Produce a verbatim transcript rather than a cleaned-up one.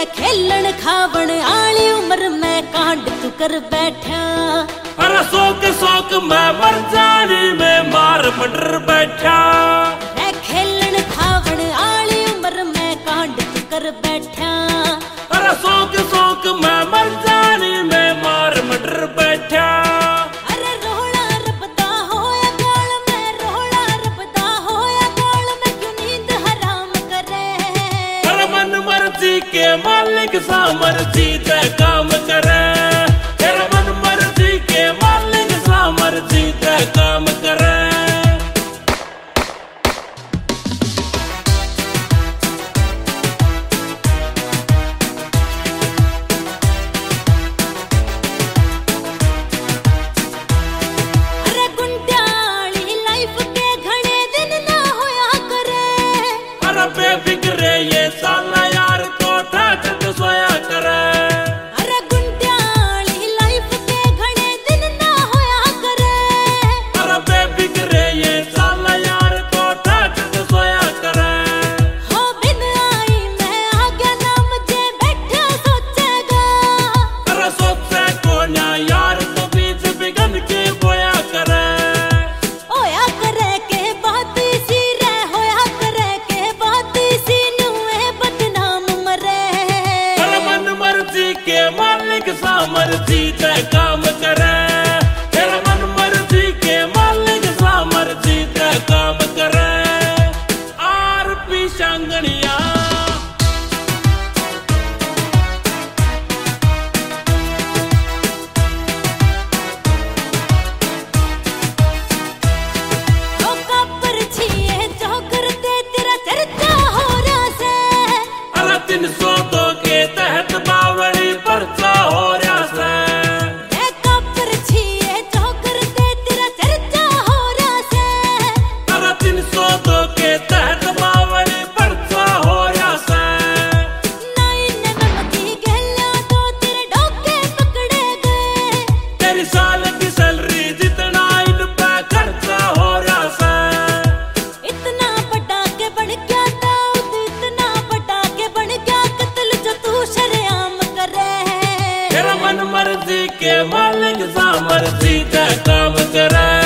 खेलन खावण आली उम्र में कांड तू कर बैठा। अरे सोक सोक मैं मर जाने में मार मटर बैठा। रे खेलन खावण आली उम्र में कांड तू कर बैठा। अरे सोक सोक मैं मर जाने में मार मटर बैठा। अरे रोला रबदा होया गाल में, रोला रबदा होया गाल में, क्यों नींद हराम करे। अरे मन मर्जी के मालिक सा मर्जी ते काम करे। तेरा मन मर्जी के मालिक सा मर्जी ते काम करे। अरे गुंडाली लाइफ के घणे दिन ना होया करे। अरे बेफिक्रे ये साला यार कोठा छत सोया करे। अरे गुंडाली लाइफ के घणे दिन ना होया करे। अरे बेफिक्रे ये साला यार कोठा छत सोया करे। हो बिन आई मैं आ गया ना मुझे बैठा सोचेगा। अरे सोचे कोन्या यार तो बीच बिगन के बोया करे। होया करे के बात सी रे, होया करे के बात सी नुए बदनाम मरे। अरे मन मर्जी के मालिक सा मर्जी ते काम करे। तेरा मन मर्जी के मालिक सा मर्जी ते काम करे। आर पी शांगणिया ओ कब्र छिए जो करते तेरा चर्चा हो रहा से। अरे तीन सौ दो के तहत बावड़ी पर्चा हो रहा से। ए कब्र छिए जो करते तेरा चर्चा हो रहा से। अरे तीन सौ दो के तहत बावड़ी पर्चा हो रहा से। नाइन नमकी गहला तो तेरे डोके पकड़े गए। तेरी साल की सैलरी जितना इन पे खर्चा हो रहा से। इतना बड़ा के बन गया दाऊद, इतना बड़ा के बन गया कत्ल जो तू शरेआम करे। तेरा मन मर्जी के मालिक सा मर्जी ते काम करे।